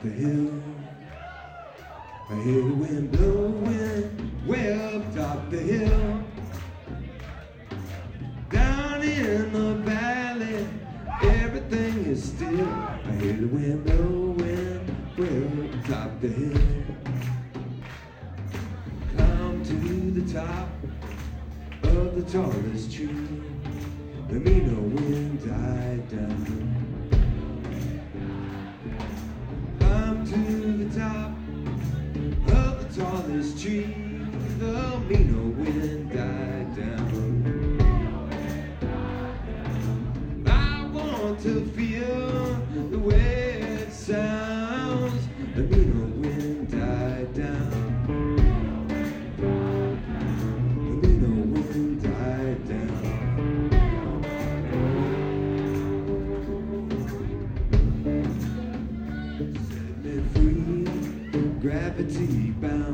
hill. I hear the wind blowing way up top the hill. Down in the valley, everything is still. I hear the wind blowing way up top the hill. Climb to the top of the tallest tree. The mean old wind died down. Climb to the top of the tallest tree. The mean old wind died down. I want to feel the way it sounds. The mean old wind died down. The mean old wind died down. Set me free, gravity bound.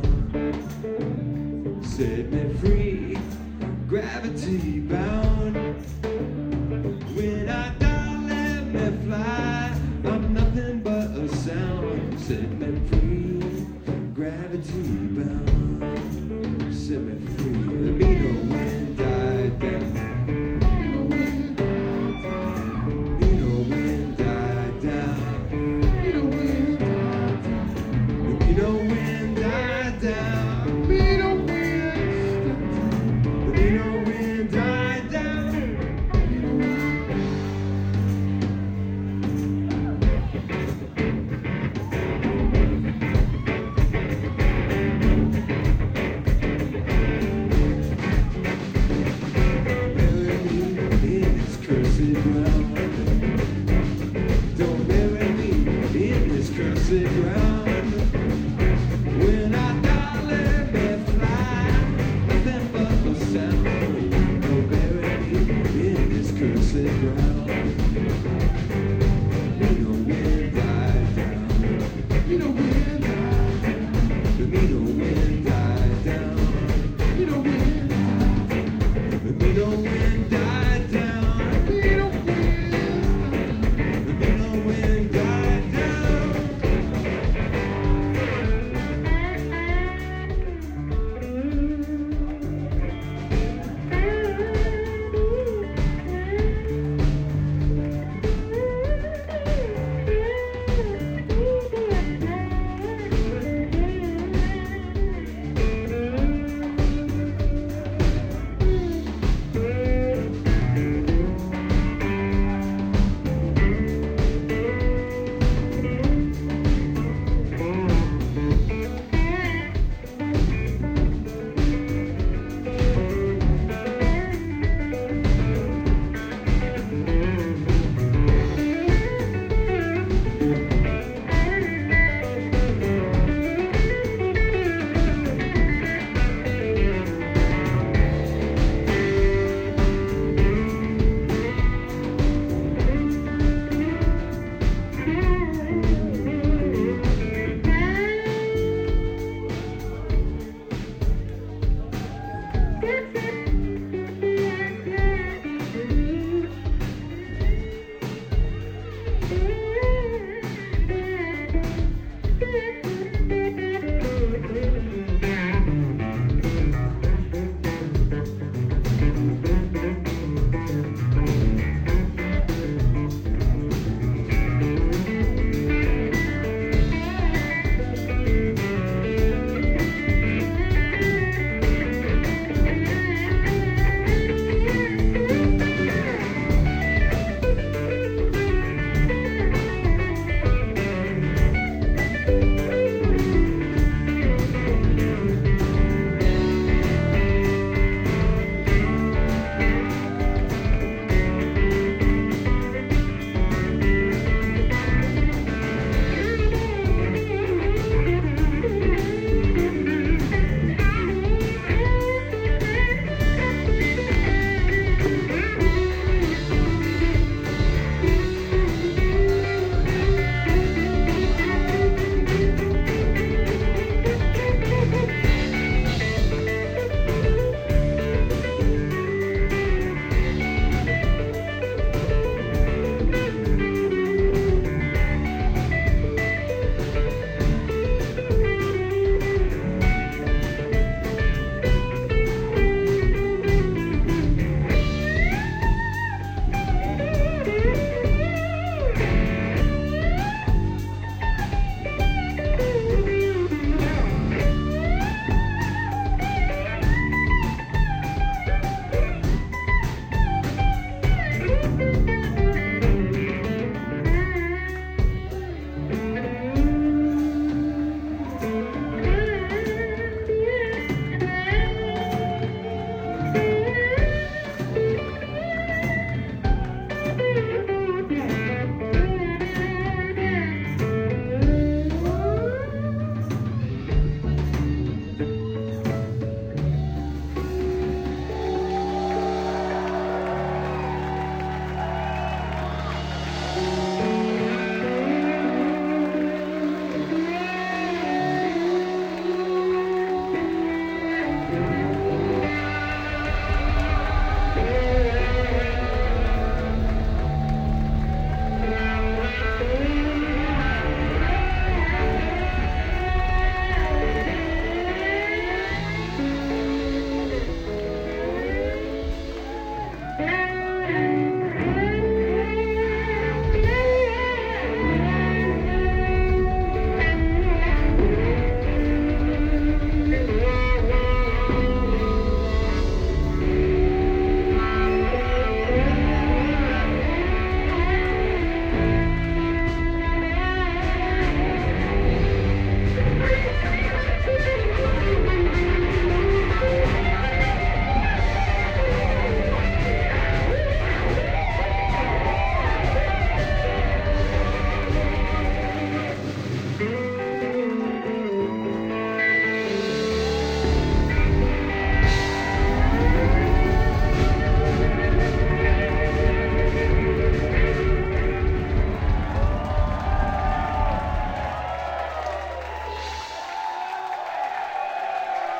Set me free, gravity bound. When I die, let me fly. I'm nothing but a sound. Set me free, gravity bound. Set me free. The mean old wind died down. Mean old wind died down. The mean old wind died down. The mean old wind died down. Bury me in this cursed ground. Don't bury me in this cursed ground. When I die, let me fly. Nothing but a sound. Don't bury me in this cursed ground. Mean old wind died down. Mean old wind died down. The mean old wind died down. Mean old wind died down. The mean old wind died down. Mean old wind. The mean old wind died down.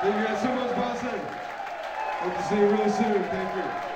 Thank you guys so much, Boston. Hope to see you real soon. Thank you.